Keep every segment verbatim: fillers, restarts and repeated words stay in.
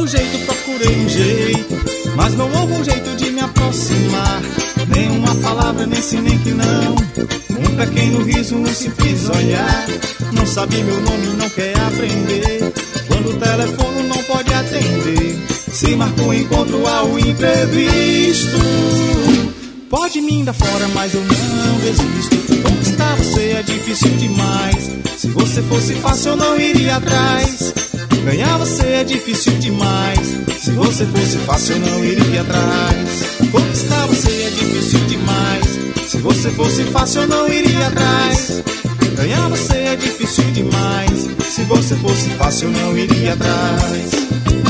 todo jeito procurei um jeito, mas não houve um jeito de me aproximar. Nem uma palavra, nem sim, nem que não. Um pequeno riso, um simples olhar. Não sabe meu nome, não quer aprender. Quando o telefone não pode atender, se marca um encontro ao imprevisto. Pode me dar fora, mas eu não desisto. Conquistar você é difícil demais. Se você fosse fácil eu não iria atrás. Ganhar você é difícil demais. Se você fosse fácil eu não iria atrás. Conquistar você é difícil demais. Se você fosse fácil eu não iria atrás. Ganhar você é difícil demais. Se você fosse fácil eu não iria atrás.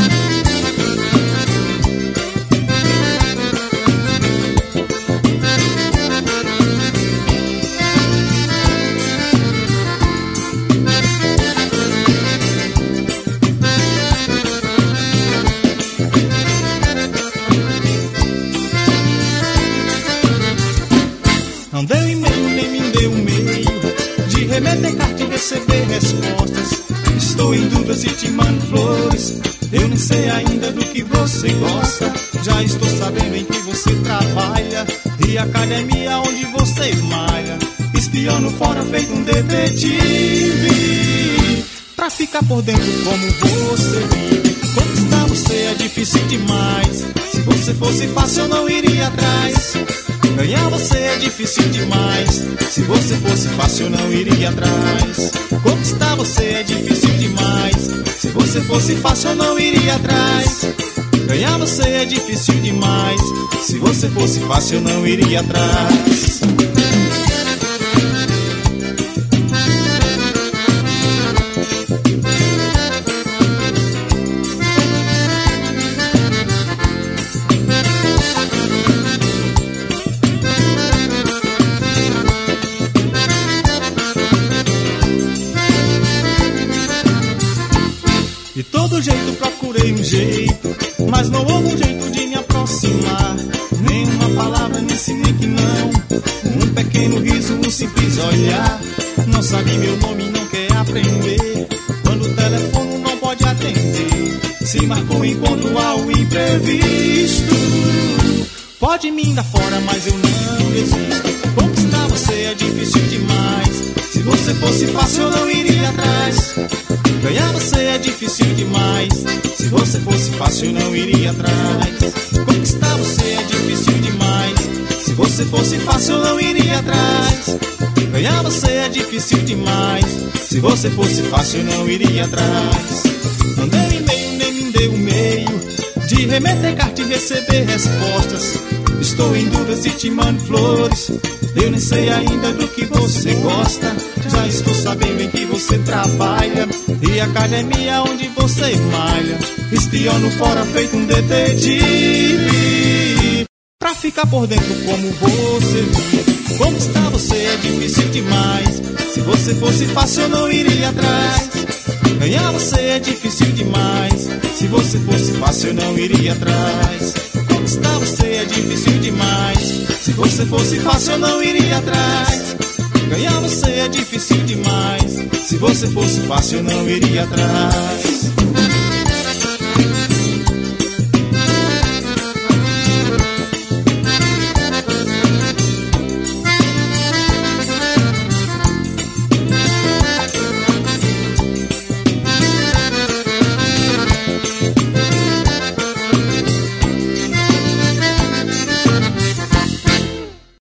Não deu e-mail, nem me deu um meio de remeter carta e receber respostas. Estou em dúvidas e te mando flores. Eu nem sei ainda do que você gosta. Já estou sabendo em que você trabalha e a academia onde você malha. Espiando fora feito um detetive, pra ficar por dentro como você vive. Conquistar você é difícil demais. Se você fosse fácil eu não iria atrás. Ganhar você é difícil demais. Se você fosse fácil eu não iria atrás. Conquistar você é difícil demais. Se você fosse fácil eu não iria atrás. Ganhar você é difícil demais. Se você fosse fácil eu não iria atrás. De todo jeito procurei um jeito, mas não houve um jeito de me aproximar. Nem uma palavra, nem sim, nem que não. Um pequeno riso, um simples olhar. Não sabe meu nome, não quer aprender. Quando o telefone não pode atender, se marcou um encontro ao imprevisto. Pode me dar fora, mas eu não desisto. Conquistar você é difícil demais. Se você fosse fácil eu não iria atrás. Ganhar você é difícil demais. Se você fosse fácil eu não iria atrás. Conquistar você é difícil demais. Se você fosse fácil eu não iria atrás. Ganhar você é difícil demais. Se você fosse fácil eu não iria atrás. Não deu e-mail, nem me deu meio de remeter carta e receber respostas. Estou em dúvidas e te mando flores. Eu nem sei ainda do que você gosta. Já estou sabendo em que você trabalha e a academia onde você malha. Espiono fora feito um detetive, pra ficar por dentro como você vive. Conquistar você é difícil demais. Se você fosse fácil eu não iria atrás. Ganhar você é difícil demais. Se você fosse fácil eu não iria atrás. Conquistar você é difícil demais. Se você fosse fácil eu não iria atrás. Ganhar você é difícil demais. Se você fosse fácil eu não iria atrás.